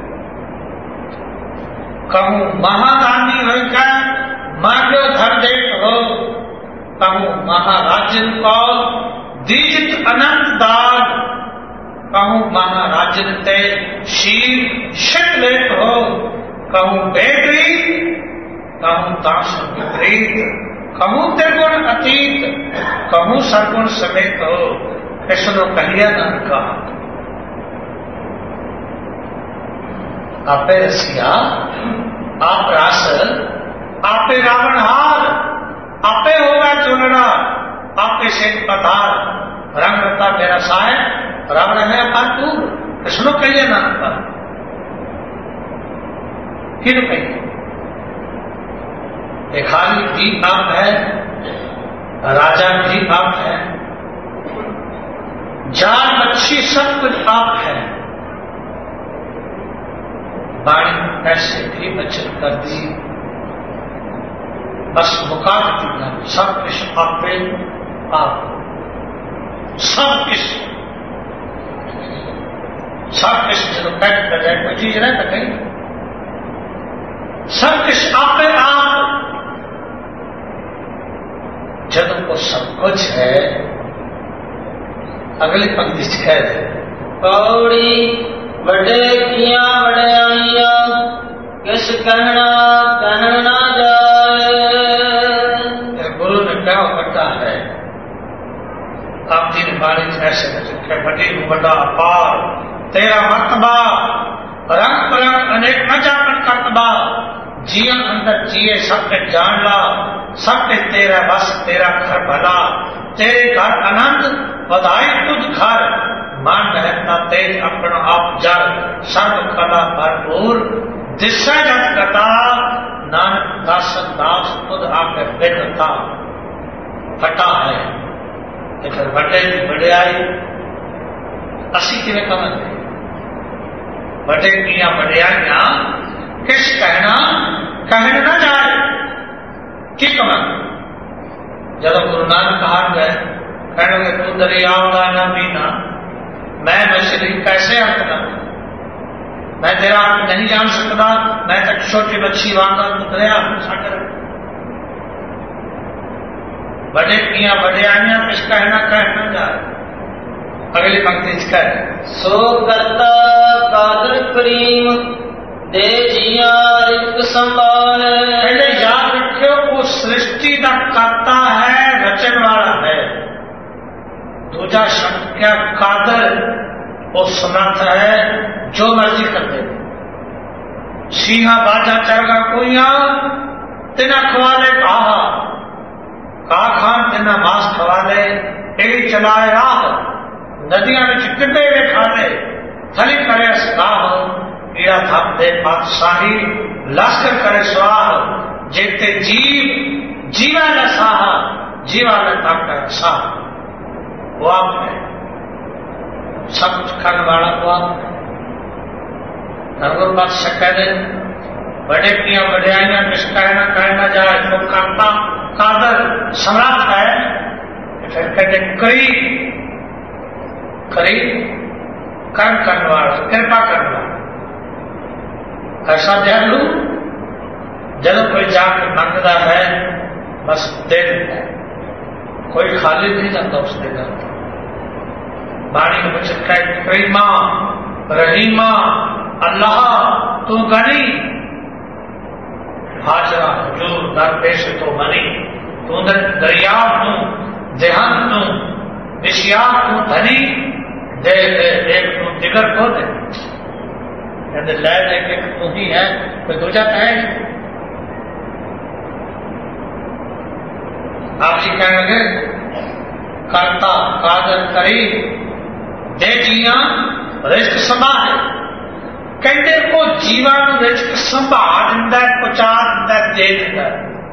कहूं महादानी होकर मांगो धर देख हो कहूं महाराजन को दीजित अनंत दान कहूं महाराजन ते शील शिक लेत हो कहूं बेटी कहूं दास विपरीत कहूं त्रिगुण अतीत कहूं सरगुण समेत हो कृष्ण कहिया नानका आपे रसिया आप रास आपे रावणहार आपे होगा चुनड़ा आपे शेख पतार रंग रता मेरा साहेब रावण है अपातूर कृष्ण कहिए नानका किन कहिए भिखारी भी आप है राजा भी आप है जान मच्छी सब कुछ आप है बाणी ऐसे भी बचत कर दी बस मुकाबती सब कुछ आपे आप सब कुछ सब कुछ जो पैक कर जाए कोई चीज रह तो कहीं सब कुछ आपे आप जब को सब कुछ है अगली पंक्ति कह दे पौड़ी बड़े किया बड़ाइया किस कहना कहना जाए गुरु ने क्या बता है आप जी ने बाणी ऐसे बड़ी बड़ा अपार तेरा मतबा रंग परंग अनेक न जाकर करतबा जिया अंदर जिए सबके जान ला सबके तेरा बस तेरा घर भला तेरे घर आनंद बधाई तुझ घर मान रहता तेज अपना आप जल सर्व कला भरपूर दिशा जत कथा नानक दासन दास खुद आकर बेटा फटा है फिर बड़े बड़े आई असी किमें कमन बड़े किया बड़ियाइयां किस कहना कहन न जाए कि कमन। जब गुरु नानक कहा गए कहने तू दरिया ना पीना, मैं मछली कैसे अंत न, मैं तेरा अंत नहीं जान सकता, मैं तक छोटी मच्छी वांगा तू दरिया सागर। बड़े किया बड़ियाइयां किस कहना कहना जाए। अगली पंक्ति कह सो करता कादर करीम दे जिया रिक संभाल। पहले याद रखियो वो सृष्टि का करता है, रचन वाला है। दूजा शब्द क्या कादर, वो समर्थ है, जो मर्जी कर दे। सिंहा बाजा चरगा कोइया तिना खवाले कहा, का खान तिना मांस खवाले, एड़ी चलाए राह। नदियां में कितने वे खाले, थली करे सलाह, कीड़ा थाप दे पातशाही, लश्कर करे स्वाह। जेते जीव जीवा न साह, जीवा न ताकर साह। वो आप है, सब कुछ खाने वाला वो आप है। धर्म बादशाह कह दे बड़े किया बड़ियाइयां किस कहना कहना जाए। जो करता कादर सम्राट है, फिर कहते कई करी कर्म करने वाला, कृपा करने वाला। ऐसा दयालु जब कोई जाकर मांगता है बस दे देता है, कोई खाली नहीं जाता उसके घर। बाणी में बचत का करीमा रहीमा अल्लाह तू गनी, हाजरा हजूर दर पेश तो मनी। तू दरिया तू देहान तू विषया तू धनी, दे दे एक तू दिगर को दे। कहते लै दे के तू ही है, कोई दूजा तो है नहीं। आप जी कहने लगे करता कादर करी दे जिया रिस्क संभाल। कहते वो जीवन रिस्क संभाल दिता, पहुंचा दिता, दे दिता।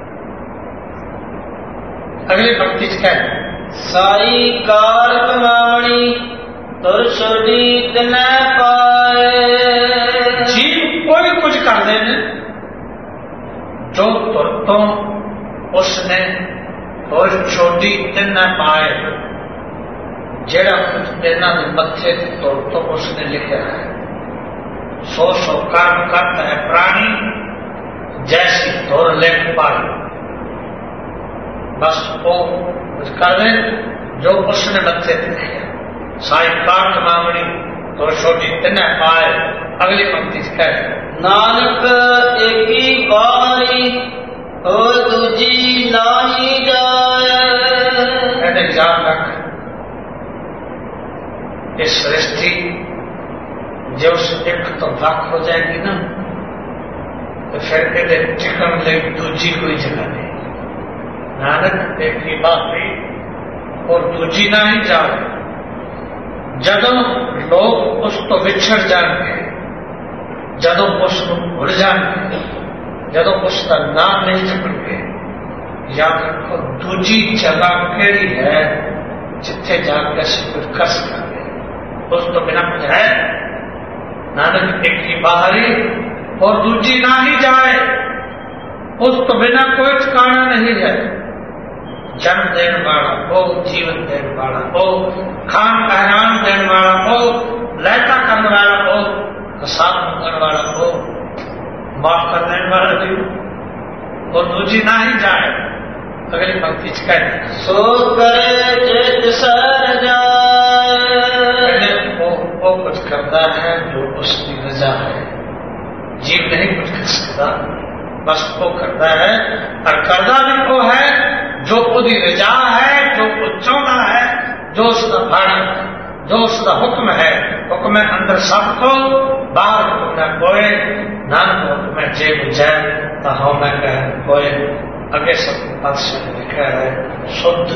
अगली भक्ति च कह साई कार कमावणी तुर छोड़ी तिनै पाए। जीव कोई कुछ कर देने जो तुर तो उसने तुर छोड़ी तिनै पाए। जेड़ा कुछ देना मत्थे तुर तो उसने लिखा है। सो सो कर्म करता है प्राणी, जैसी तुर लिख पाई। बस वो कुछ कर दे जो उसने मत्थे लिखे। साई कार कमावणी तो छोटी तिनै पाए। अगली पंक्ति कह नानक एकी बारी हो दूजी नाही जाए। कहते याद रख इस सृष्टि जो एक तो वक्त हो जाएगी ना, तो फिर कहते टिकन ले दूजी कोई जगह नहीं। नानक एक ही बात हुई और दूजी ना ही जाए। जदों लोग उस तो विछड़ जाएंगे, जदों उसको भूल जाएंगे, जदों उसका नाम नहीं जपणगे, याद रखो दूजी जगह केड़ी है जिथे जाकर असीं कुछ कर सकेंगे। उस तो बिना कुछ है। नानक एक ही बाहरी और दूजी ना ही जाए। उस तो बिना कोई ठिकाना नहीं है। जन्म देने वाला हो, जीवन देने वाला हो, खान पहनान देने वाला हो, लहता करने वाला हो, साथ करने वाला हो, माफ कर देने वाला भी हो, और दूजी ना ही जाए। अगली पंक्ति कह सो करे चित सर जाए। वो वो कुछ करता है जो उसकी रजा है। जीव नहीं कुछ कर सकता, बस वो करता है। और करता भी वो है जो उसकी रजा है, जो वो चाहता है, जो उसका भाड़ा है, जो उसका हुक्म है। हुक्म अंदर सबको, बाहर हुक्म कोई नानक हुक्म जे बुझाए तो हम मैं कह कोई। अगे सब पातशाह लिखा है शुद्ध।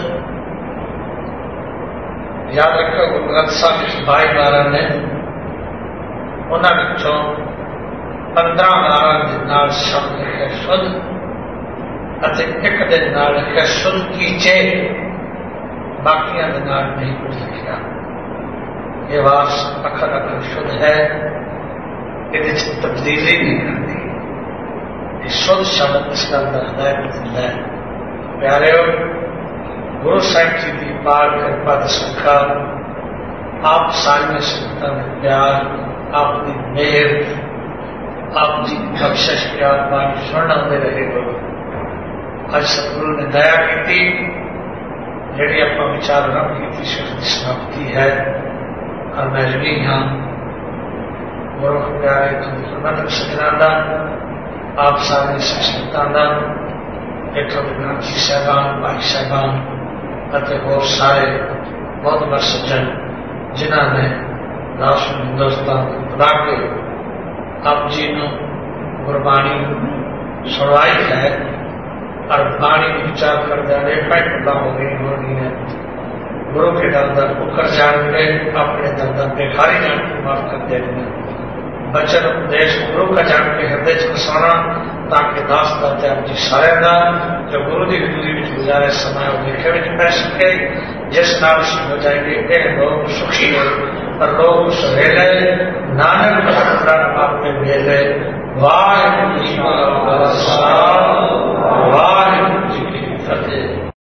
याद रखो गुरु ग्रंथ साहब विच बाई बारह ने, उन्हां विचों पंद्रह बारह दे नाल शब्द लिखे शुद्ध, अते एक दे नाल लिखे शुद्ध कीचे, बाकियां दे नाल नहीं कुछ लिखा। ये वास अखर अखर शुद्ध है, ਇਹਦੇ ਚ ਤਬਦੀਲੀ ਨਹੀਂ ਕਰਨੀ। ਇਹ ਸ਼ੁੱਧ ਸ਼ਬਦ ਇਸ ਗੱਲ ਦਾ ਹਦਾਇਤ ਦਿੰਦਾ ਹੈ। ਪਿਆਰਿਓ, ਗੁਰੂ ਸਾਹਿਬ ਜੀ ਦੀ ਪਾਕ ਕਿਰਪਾ ਦਾ ਸਦਕਾ ਆਪ ਸਾਰੀਆਂ ਸੰਗਤਾਂ ਦੇ ਪਿਆਰ, ਆਪ ਦੀ ਮਿਹਰ, ਆਪ ਜੀ ਦੀ ਬਖਸ਼ਿਸ਼ ਪਿਆਰ ਬਾਣੀ ਸੁਣਨ ਆਉਂਦੇ ਰਹੇ ਗੁਰੂ। ਅੱਜ ਸਤਿਗੁਰੂ ਨੇ ਦਇਆ ਕੀਤੀ, ਜਿਹੜੀ ਆਪਾਂ ਵਿਚਾਰ ਆਰੰਭ ਕੀਤੀ ਸ਼ੁਰੂ ਦੀ ਸਮਾਪਤੀ ਹੈ। ਔਰ ਮੈਂ ਵੀ ਹਾਂ ਗੁਰੂ ਪਿਆਰੇ ਤੁਸੀਂ ਪ੍ਰਬੰਧਕ ਸਜਣਾ ਦਾ, ਆਪ ਸਾਰੀਆਂ ਸੰਗਤਾਂ ਦਾ, ਇੱਥੋਂ ਦੇ ਗ੍ਰੰਥੀ ਸਾਹਿਬਾਨ, ਭਾਈ ਸਾਹਿਬਾਨ ਅਤੇ ਹੋਰ ਸਾਰੇ ਬਹੁਤ ਬਹੁਤ ਸੱਜਣ ਜਿਨ੍ਹਾਂ ਨੇ ਰਾਸ਼ਟਰ ਹਿੰਦੁਸਤਾਨ ਨੂੰ ਬੁਲਾ ਕੇ ਆਪ ਜੀ ਨੂੰ ਗੁਰਬਾਣੀ ਸੁਣਵਾਈ ਹੈ। और बाणी विचार कर जाने पैदा हो गई होनी है। गुरु के दर दर उकर जान के अपने दर दर बेखारी जान के माफ कर देना। बचन उपदेश गुरु का जान के हृदय खसाना, ताकि दास दाते आप जी सारे का जो गुरु की हजूरी में गुजारे समय देखे में पै सके, जिस नाम से हो जाएंगे ये लोग सुखी हो और लोग सहेले नानक भक्त आपने भेजे। वाह